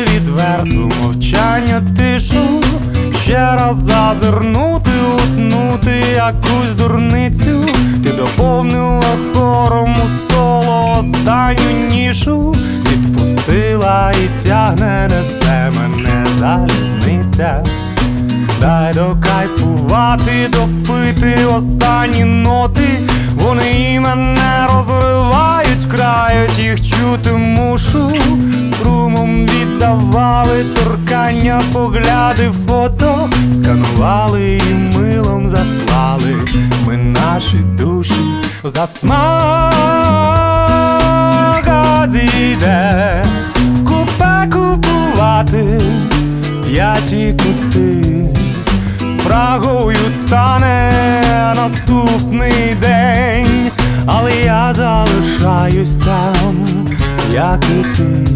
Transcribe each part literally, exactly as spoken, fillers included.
відверту мовчання тишу, ще раз зазирнути, утнути якусь дурницю. Ти доповнила хором у соло останню нішу, відпустила і тягне, несе мене залізниця. Дай докайфувати, допити останні ноти, вони і мене розривають, крають, їх чути мушу. Струмом віддавали торкання, погляди, фото, сканували і милом заслали ми наші душі. Засмага зійде в купе купувати п'яті кути, Прагою стане наступний день, але я залишаюсь там, як і ти.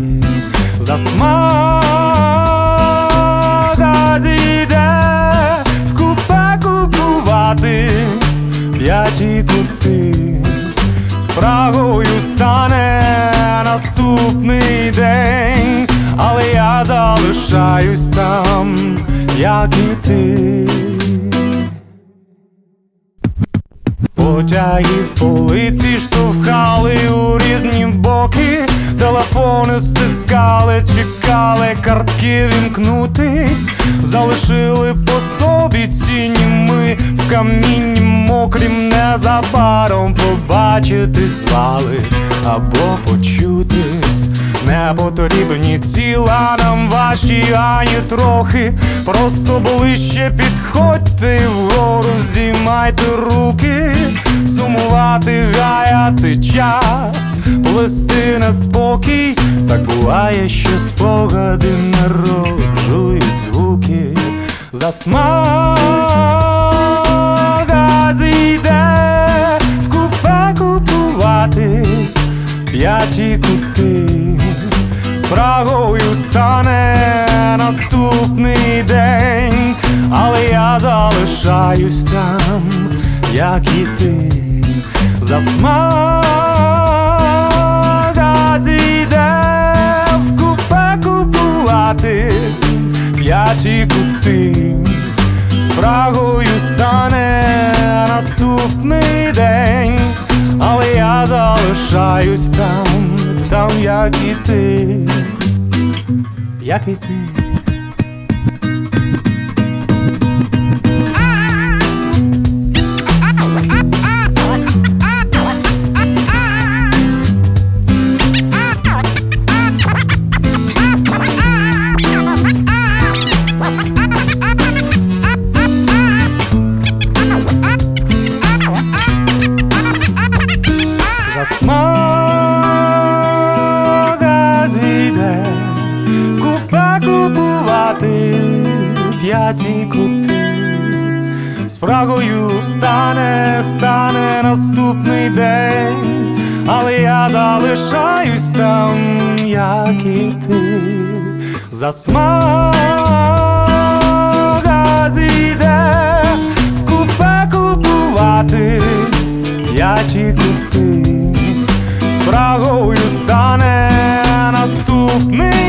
Засмага зійде в купе купувати п'яті кути, з Прагою стане наступний день, але я залишаюсь там, як і ти. Потяги в полиці штовхали у різні боки, телефони стискали, чекали картки вімкнутись, залишили по собі ціні ми в камінні мокрім, незабаром побачити звали або почутись. Не потрібні ціла нам ваші ані трохи, просто ближче підходьте вгору, здіймайте руки. Сумувати, гаяти час, плести неспокій, так буває, що спогади народжують звуки. Засмага зійде в купе купувати п'яті кути, з Прагою стане наступний день, але я залишаюсь там, як і ти. Засмага зійде в купе купувати п'яті кути, з Прагою стане наступний день, але я залишаюсь там, там, як і ти, як і ти. Засмага зійде в купе купувати п'яті кути, з Прагою стане, стане наступний день, але я залишаюсь там, як і ти. Засмага зійде в купе купувати п'яті кути, з Прагою стане наступний